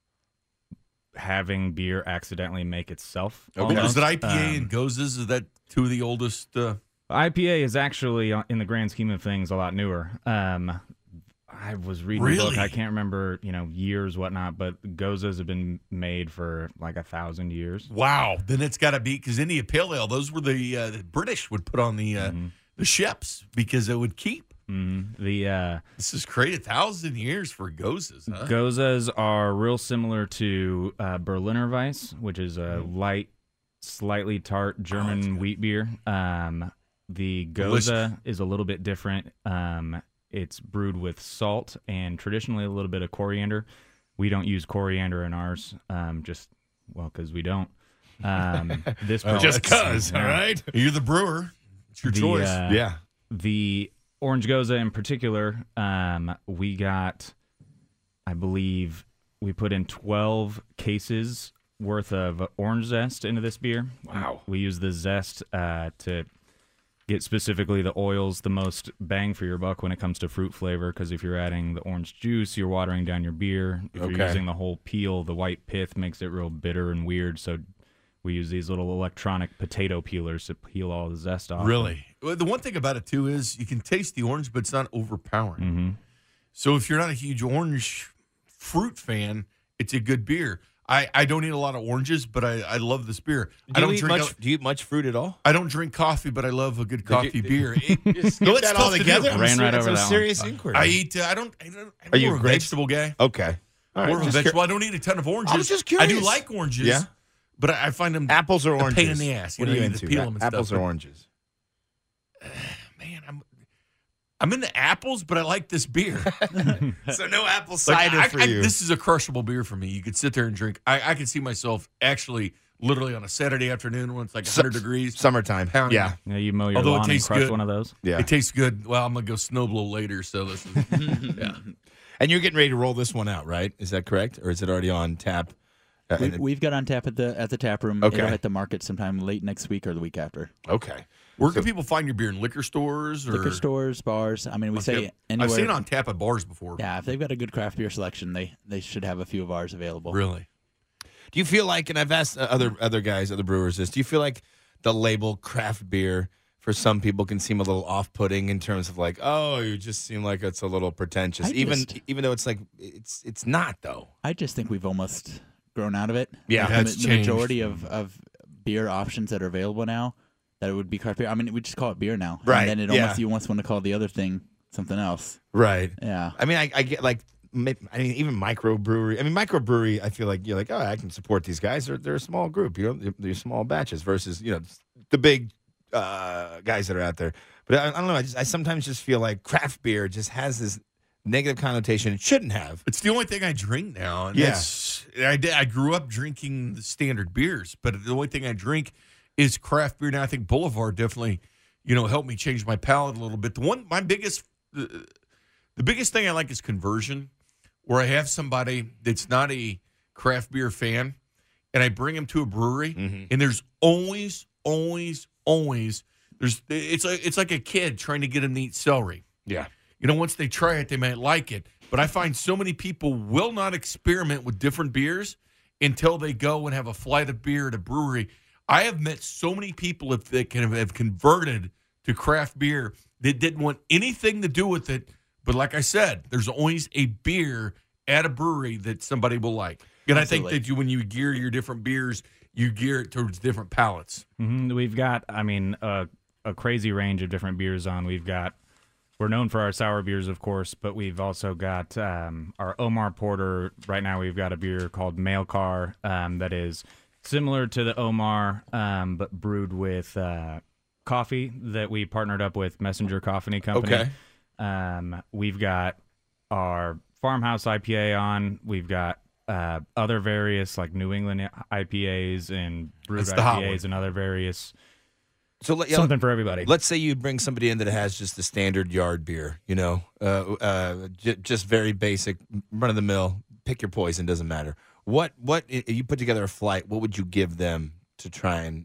having beer accidentally make itself. Okay. Is that I P A um, and gozas? Is that two of the oldest? Uh... I P A is actually, in the grand scheme of things, a lot newer. Um, I was reading really? a book. I can't remember, you know, years, whatnot, but gozas have been made for like a thousand years. Wow. Then it's got to be, because India Pale Ale, those were the, uh, the British would put on the uh, mm-hmm. the ships because it would keep. Mm-hmm. The uh, This is great. A thousand years for gozas, huh? Gozas are real similar to uh, Berliner Weiss, which is a Mm. light, slightly tart German Oh, wheat beer. Um, the Delicious. Goza is a little bit different. Um, it's brewed with salt and traditionally a little bit of coriander. We don't use coriander in ours, um, just, well, because we don't. Um, this Well, Just that's- because, all right? You're the brewer. It's your The, choice. uh, Yeah. The Orange Goza in particular, um, we got, I believe, we put in twelve cases worth of orange zest into this beer. Wow. We use the zest uh, to get specifically the oils the most bang for your buck when it comes to fruit flavor, because if you're adding the orange juice, you're watering down your beer. If Okay. you're using the whole peel, the white pith makes it real bitter and weird, so we use these little electronic potato peelers to peel all the zest off. Really? Well, the one thing about it, too, is you can taste the orange, but it's not overpowering. Mm-hmm. So if you're not a huge orange fruit fan, it's a good beer. I, I don't eat a lot of oranges, but I, I love this beer. Do I you don't eat drink much? Do you eat much fruit at all? I don't drink coffee, but I love a good you- coffee beer. It, Just skip no, it's that tough all to do. together. I'm Ran ser- right it's over a that one. serious inquiry. I eat. Uh, I don't. I don't I'm Are you more a grape- vegetable guy? Okay. All right. More of a just vegetable. cur- I don't eat a ton of oranges. I was just I do curious. like oranges. Yeah. But I, I find them Apples or a oranges? pain in the ass. What you are know, you have to into? peel them and Apples stuff. or oranges? Man, I'm I'm into apples, but I like this beer. So no apple Like, cider I- for I- you. This is a crushable beer for me. You could sit there and drink. I, I can see myself actually, literally on a Saturday afternoon when it's like one hundred degrees. Summertime. Pounding Yeah. it. Yeah, you mow your Although it lawn and tastes crush good. one of those. Yeah. It tastes good. Well, I'm gonna go snowblow later, so this is yeah. And you're getting ready to roll this one out, right? Is that correct, or is it already on tap? Uh, We, and it- we've got on tap at the at the tap room. Okay. It'll hit the market sometime late next week or the week after. okay. Where can people find your beer in liquor stores or Liquor stores, bars. I mean, we say Okay. anywhere. I've seen it on tap at bars before. Yeah, if they've got a good craft beer selection, they they should have a few of ours available. Really? Do you feel like, and I've asked uh, other other guys, other brewers this, do you feel like the label craft beer for some people can seem a little off-putting in terms of like, oh, you just seem like it's a little pretentious, I even just- even though it's like it's it's not though. I just think we've almost grown out of it. Yeah, the, that's the changed. majority of, of beer options that are available now, that it would be craft beer. I mean, we just call it beer now. Right, And then it yeah. almost you almost want to call the other thing something else. Right. Yeah. I mean, I, I get like, ma- I mean, even microbrewery. I mean, microbrewery. I feel like you're like, oh, I can support these guys. They're they're a small group, you know, they're, they're small batches versus you know the big uh, guys that are out there. But I, I don't know. I just I sometimes just feel like craft beer just has this negative connotation it shouldn't have. It's the only thing I drink now. And Yeah. it's- I, did- I grew up drinking the standard beers, but the only thing I drink is craft beer. Now, I think Boulevard definitely, you know, helped me change my palate a little bit. The one, my biggest, uh, the biggest thing I like is conversion, where I have somebody that's not a craft beer fan, and I bring him to a brewery, Mm-hmm. and there's always, always, always, there's it's like it's like a kid trying to get him to eat celery. Yeah. You know, once they try it, they might like it. But I find so many people will not experiment with different beers until they go and have a flight of beer at a brewery. I have met so many people if they can have converted to craft beer that didn't want anything to do with it. But like I said, there's always a beer at a brewery that somebody will like. And I think Absolutely. that you, when you gear your different beers, you gear it towards different palates. hmm We've got, I mean, a, a crazy range of different beers on. We've got, we're known for our sour beers, of course, but we've also got um, our Omar Porter. Right now, we've got a beer called Mail Car um, that is similar to the Omar, um, but brewed with uh, coffee that we partnered up with Messenger Coffee Company. Okay. Um, we've got our Farmhouse I P A on. We've got uh, other various like New England I P As and brewed That's the hot I P As one. and other various So let, yeah, something for everybody. Let's say you bring somebody in that has just the standard yard beer, you know, uh, uh, j- just very basic, run of the mill. Pick your poison, doesn't matter. What what if you put together a flight? What would you give them to try and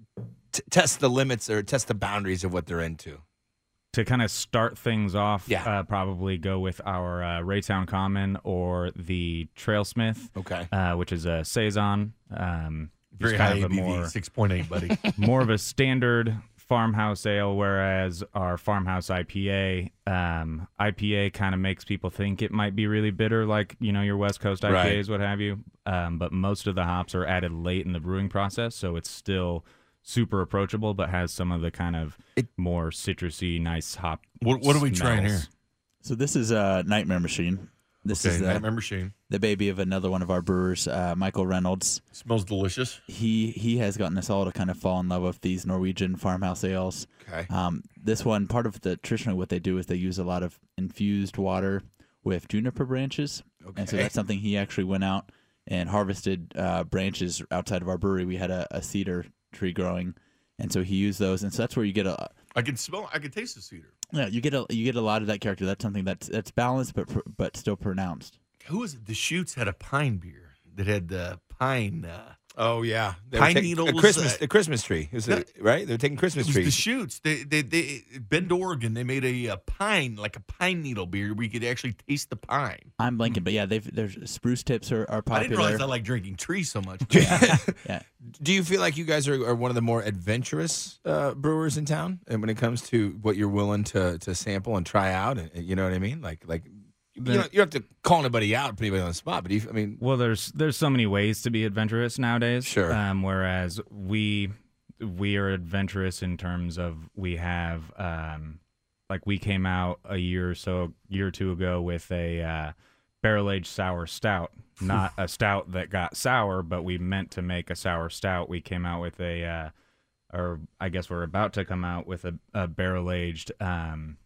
t- test the limits or test the boundaries of what they're into? To kind of start things off, Yeah. uh, probably go with our uh, Raytown Common or the Trailsmith, Okay. uh, which is a saison. Um, Very just kind high of A B a V, more, six point eight, buddy. more of a standard farmhouse ale, whereas our farmhouse I P A, um, I P A kind of makes people think it might be really bitter, like, you know, your West Coast I P As, Right. what have you. Um, but most of the hops are added late in the brewing process, so it's still super approachable, but has some of the kind of It- more citrusy, nice hop. What, what are we trying here? smells. So this is a Nightmare Machine. This Okay, is the, Nightmare Machine. the baby of another one of our brewers, uh, Michael Reynolds. Smells delicious. He he has gotten us all to kind of fall in love with these Norwegian farmhouse ales. Okay. Um, this one, part of the traditionally what they do is they use a lot of infused water with juniper branches, and so Okay. that's something he actually went out and harvested uh, branches outside of our brewery. We had a, a cedar tree growing, and so he used those, and so that's where you get a I can smell. I can taste the cedar. yeah you get a you get a lot of that character. That's something that's that's balanced but pr- but still pronounced. Who was it? The Shoots had a pine beer that had the pine. Uh, Oh yeah, they Pine were taking- needles, A Christmas, uh, the Christmas tree. Is it right? They're taking it Christmas was the trees. Shoots. They, they, they, Bend, Oregon. They made a, uh pine, like a pine needle beer, where you could actually taste the pine. I'm blanking, but yeah, they've there's spruce tips are, are I popular. didn't realize I like drinking trees so much. yeah. Do you feel like you guys are, are one of the more adventurous uh, brewers in town, and when it comes to what you're willing to to sample and try out, and you know what I mean? Like like you The- know, you don't have to call anybody out, put anybody on the spot, but you, I mean, Well, there's there's so many ways to be adventurous nowadays. Sure. Um, whereas we we are adventurous in terms of we have um, like we came out a year or so year or two ago with a uh, barrel aged sour stout, not a stout that got sour, but we meant to make a sour stout. We came out with a, uh, or I guess we're about to come out with a, a barrel aged um,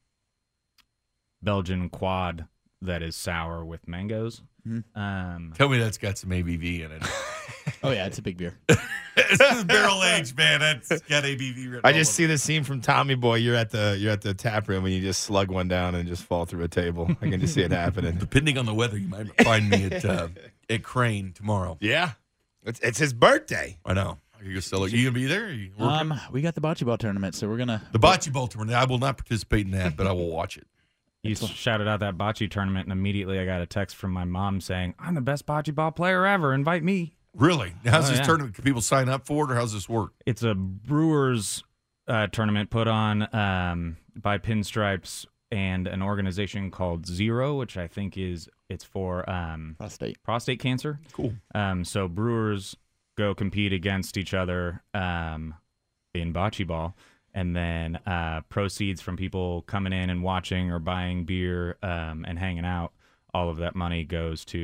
Belgian quad that is sour with mangoes. Mhm. Um, Tell me that's got some A B V in it. Oh yeah, it's a big beer. This is barrel aged, man. That's got A B V written I all just over see the scene from Tommy Boy. You're at the you're at the tap room and you just slug one down and just fall through a table. I can just see it happening. Depending on the weather, you might find me at uh, at Crane tomorrow. Yeah, it's it's his birthday. I know. Are you gonna sell it? You gonna be there? Are you working? Um, we got the bocce ball tournament, so we're gonna the bocce ball tournament. I will not participate in that, but I will watch it. You shouted out that bocce tournament, and immediately I got a text from my mom saying, "I'm the best bocce ball player ever. Invite me." Really? How's Oh, this yeah. tournament? Can people sign up for it, or how's this work? It's a Brewers uh, tournament put on um, by Pinstripes and an organization called Zero, which I think is it's for um, prostate prostate cancer. Cool. Um, so brewers go compete against each other um, in bocce ball. And then uh, proceeds from people coming in and watching or buying beer um, and hanging out, all of that money goes to this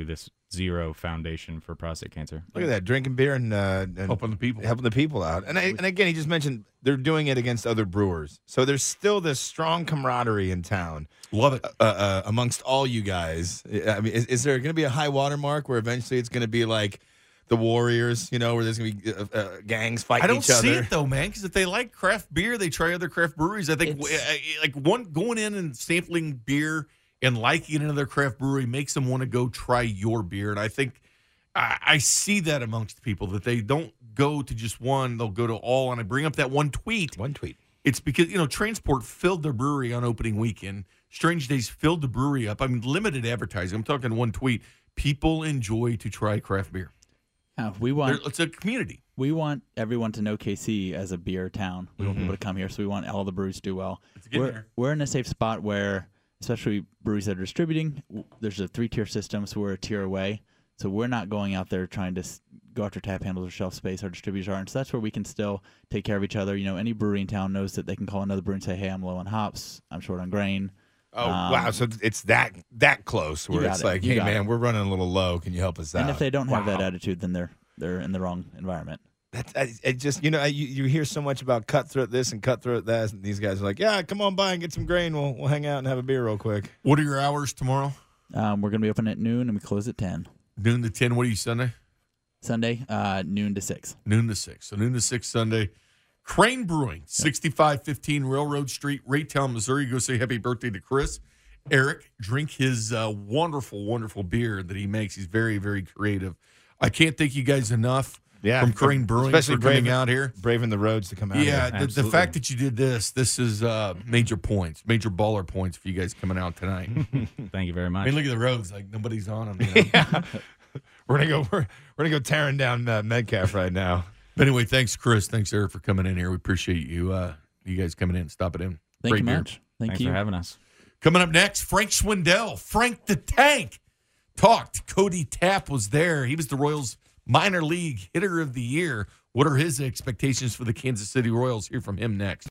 zero foundation for prostate cancer. Look at that, drinking beer and, uh, and helping the people, helping the people out. And I, and again, he just mentioned they're doing it against other brewers, so there's still this strong camaraderie in town. Love it uh, uh, amongst all you guys. I mean, is, is there going to be a high water mark where eventually it's going to be like the Warriors, you know, where there's going to be uh, uh, gangs fighting I don't each other? see it though, man, because if they like craft beer, they try other craft breweries. I think It's- uh, like one going in and sampling beer and liking another craft brewery makes them want to go try your beer. And I think I, I see that amongst people that they don't go to just one, they'll go to all. And I bring up that one tweet. One tweet. It's because, you know, Transport filled their brewery on opening weekend. Strange Days filled the brewery up. I mean, limited advertising. I'm talking one tweet. People enjoy to try craft beer. Yeah, we want They're, it's a community. we want everyone to know K C as a beer town. We want Mhm. people to come here, so we want all the breweries to do well. It's getting We're, there. we're in a safe spot where, especially breweries that are distributing, w- there's a three-tier system, so we're a tier away. So we're not going out there trying to s- go after tap handles or shelf space. Our distributors aren't. So that's where we can still take care of each other. You know, any brewery in town knows that they can call another brewery and say, hey, I'm low on hops. I'm short on grain. Oh, Um, wow. So it's that that close where You got it's it. like, You hey, got man, it. we're running a little low. Can you help us out? And if they don't have that Wow. attitude, then they're they're in the wrong environment. That's I, it just, you know, you, you hear so much about cutthroat this and cutthroat that. And these guys are like, yeah, come on by and get some grain. We'll, we'll hang out and have a beer real quick. What are your hours tomorrow? Um, we're going to be open at noon, and we close at ten. Noon to ten. What are you, Sunday? Sunday, uh, noon to six. Noon to six. So noon to six Sunday. Crane Brewing, sixty-five fifteen Railroad Street, Raytown, Missouri. Go say happy birthday to Chris. Eric, drink his uh, wonderful, wonderful beer that he makes. He's very, very creative. I can't thank you guys enough Yeah, from Crane Brewing especially for coming braving- out here. Braving the roads to come out Yeah, here. the, the fact that you did this, this is uh, major points, major baller points for you guys coming out tonight. Thank you very I much. mean, look at the roads, like nobody's on them. You know? yeah. We're gonna go. We're, we're gonna go tearing down uh, Metcalf right now. But anyway, thanks, Chris. Thanks, Eric, for coming in here. We appreciate you, uh, you guys coming in and stopping in. Thank Great you beer. much. Thank Thanks you. for having us. Coming up next, Frank Schwindel, Frank the Tank, talked. Cody Tapp was there. He was the Royals minor league hitter of the year. What are his expectations for the Kansas City Royals? Hear from him next.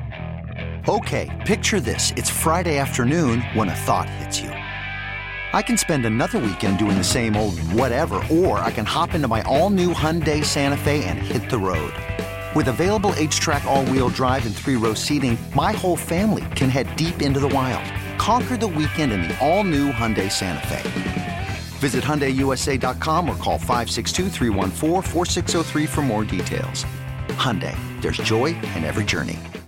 Okay, picture this. It's Friday afternoon when a thought hits you. I can spend another weekend doing the same old whatever, or I can hop into my all-new Hyundai Santa Fe and hit the road. With available H-Track all-wheel drive and three-row seating, my whole family can head deep into the wild. Conquer the weekend in the all-new Hyundai Santa Fe. Visit Hyundai U S A dot com or call five six two, three one four, four six zero three for more details. Hyundai, there's joy in every journey.